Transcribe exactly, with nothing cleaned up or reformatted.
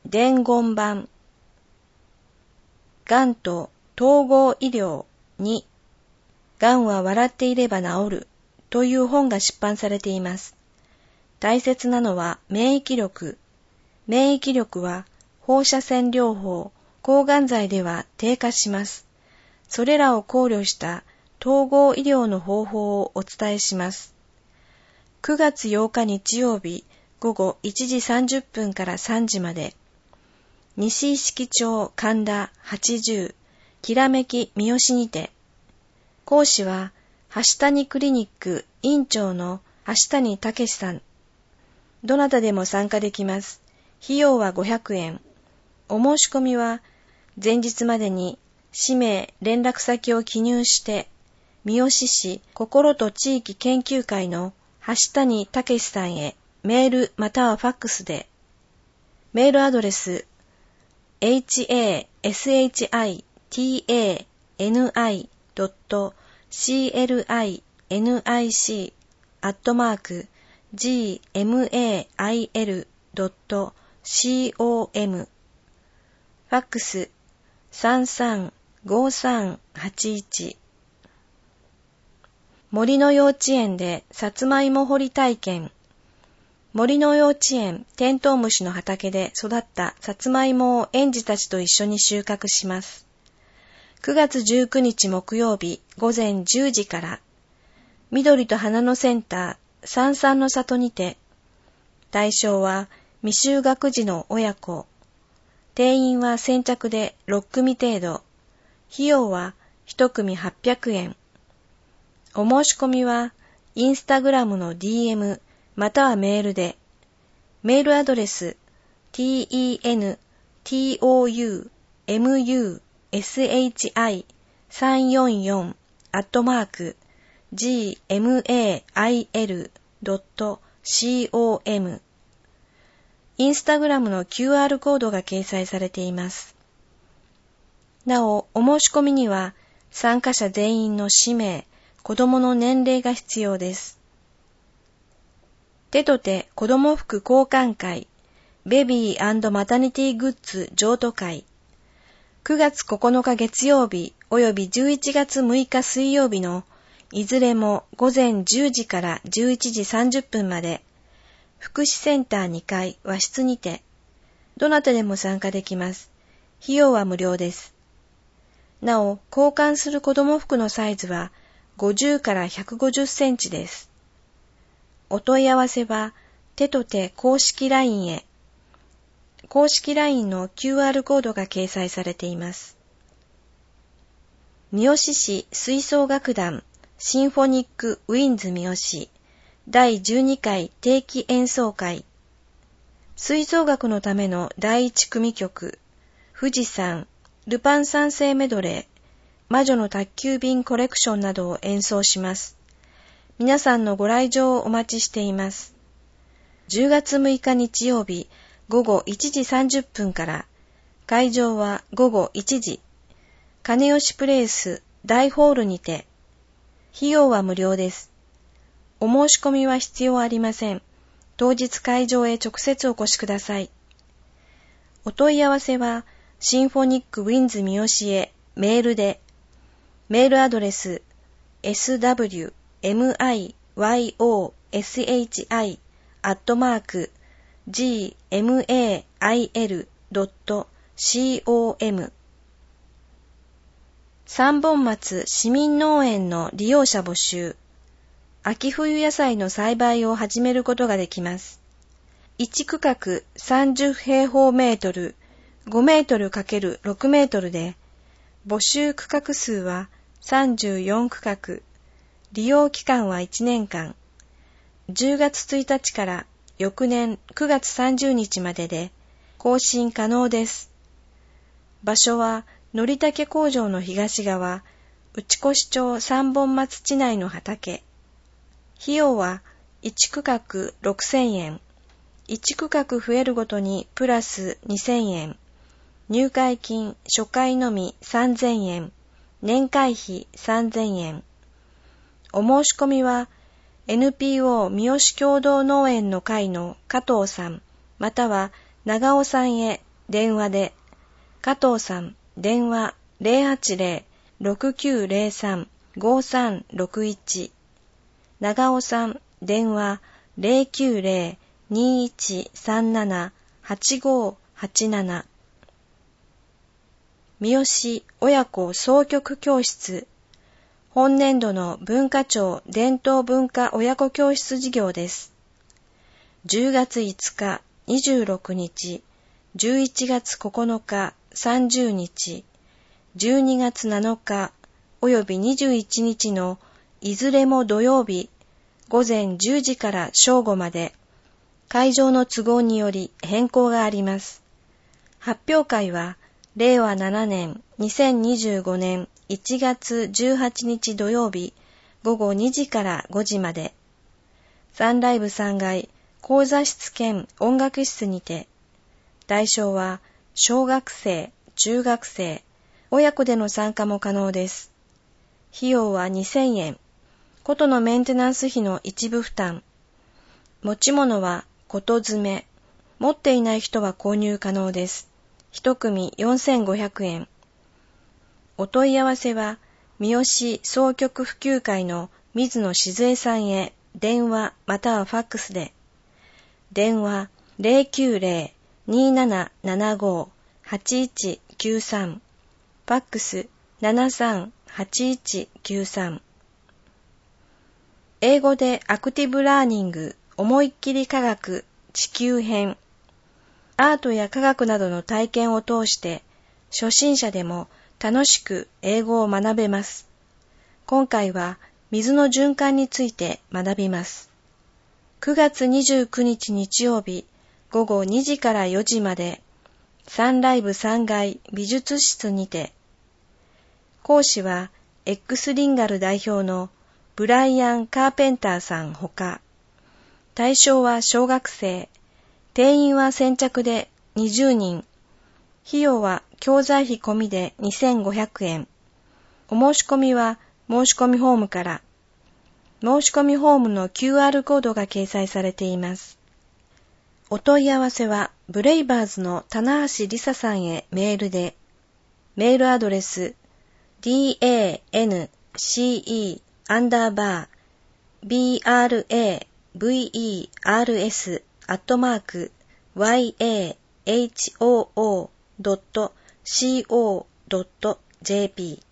伝言版、がんと統合医療に、がんは笑っていれば治るという本が出版されています。大切なのは免疫力。免疫力は放射線療法、抗がん剤では低下します。それらを考慮した統合医療の方法をお伝えします。くがつようか日曜日午後いちじさんじゅっぷんからさんじまで、西敷町神田はちじゅうきらめき三好にて、講師は橋谷クリニック院長の橋谷武さん。どなたでも参加できます。費用はごひゃくえん。お申し込みは前日までに氏名、連絡先を記入して、三好市心と地域研究会の橋谷武さんへメールまたはファックスで、メールアドレス エイチエーエスエイチアイティーエーエヌアイドットシーエルアイエヌアイシー アットマーク ジーエムエーアイエルドットコム ファックス さんさんごさんはちいち。森の幼稚園でさつまいも掘り体験。森の幼稚園テントウムシの畑で育ったさつまいもを園児たちと一緒に収穫します。くがつじゅうくにち木曜日午前じゅうじから、緑と花のセンターさんさんの里にて、対象は未就学児の親子、定員は先着でろっくみ程度、費用はいち組はっぴゃくえん。お申し込みはインスタグラムの ディーエム またはメールで、メールアドレス ティーイーエヌトゥーエムユーエスエイチアイさんよんよん アットマーク ジーエムエーアイエルドットコム インスタグラムの キューアール コードが掲載されています。なお、お申し込みには参加者全員の氏名、子供の年齢が必要です。手と手子供服交換会、ベビー&マタニティグッズ譲渡会、くがつここのか月曜日およびじゅういちがつむいか水曜日のいずれも午前じゅうじからじゅういちじさんじゅっぷんまで、福祉センターにかい和室にて、どなたでも参加できます。費用は無料です。なお、交換する子供服のサイズはごじゅうからひゃくごじゅっセンチです。お問い合わせは手と手公式 ライン へ。公式 ライン の キューアール コードが掲載されています。三好市吹奏楽団シンフォニックウィンズ三好だいじゅうにかい定期演奏会。吹奏楽のためのだいいち組曲、富士山、ルパン三世メドレー、魔女の宅急便コレクションなどを演奏します。皆さんのご来場をお待ちしています。じゅうがつむいか日曜日午後いちじさんじゅっぷんから、会場は午後いちじ、金吉プレイス大ホールにて、費用は無料です。お申し込みは必要ありません。当日会場へ直接お越しください。お問い合わせは、シンフォニックウィンズ三好へメールで、メールアドレス エスダブリューエムアイワイオーエスエイチアイ アットマーク ジーエムエーアイエルドットコム 三本松市民農園の利用者募集。秋冬野菜の栽培を始めることができます。いち区画さんじゅうへいほうメートル、ごメートル×ろくメートルで、募集区画数はさんじゅうよん区画、利用期間はいちねんかん、じゅうがつついたちから翌年くがつさんじゅうにちまでで更新可能です。場所はのりたけ工場の東側、内越町三本松地内の畑。費用はいち区画ろくせんえん、いち区画増えるごとにプラスにせんえん、入会金初回のみさんぜんえん、年会費さんぜんえん。お申し込みは エヌピーオー 三好共同農園の会の加藤さんまたは長尾さんへ電話で、加藤さん、電話 ゼロはちゼロ ろくきゅうゼロさん ごさんろくいち、長尾さん、電話 ゼロきゅうゼロ にいちさんなな はちごはちなな、三好親子総局教室、本年度の文化庁伝統文化親子教室事業です。じゅうがついつか、にじゅうろくにち、じゅういちがつここのか、さんじゅうにち、じゅうにがつなのか、およびにじゅういちにちのいずれも土曜日、ごぜんじゅうじから正午まで、会場の都合により変更があります。発表会は、れいわななねんにせんにじゅうごねんいちがつじゅうはちにち土曜日ごごにじからごじまで、サンライブさんがい講座室兼音楽室にて、対象は小学生、中学生、親子での参加も可能です。費用はにせんえん、ことのメンテナンス費の一部負担、持ち物はこと詰め、持っていない人は購入可能です。一組よんせんごひゃくえん。お問い合わせは、三好総局普及会の水野静江さんへ電話またはファックスで、電話 ゼロきゅうゼロ にーななななご はちいちきゅうさん、ファックス ななさんはちいちきゅうさん。英語でアクティブラーニング思いっきり科学地球編、アートや科学などの体験を通して初心者でも楽しく英語を学べます。今回は水の循環について学びます。くがつにじゅうくにち日曜日ごごにじからよじまでサンライブさんがい美術室にて、講師は X リンガル代表のブライアン・カーペンターさんほか、対象は小学生、定員は先着でにじゅうにん、費用は教材費込みでにせんごひゃくえん、お申し込みは申し込みフォームから、申し込みフォームの キューアール コードが掲載されています。お問い合わせはブレイバーズの棚橋りささんへメールで、メールアドレス ディーエーエヌシーイー アンダーバー ビーアールエーブイイーアールエス アットマーク ワイエーエイチオーオー ドット シーオー ドット ジェーピー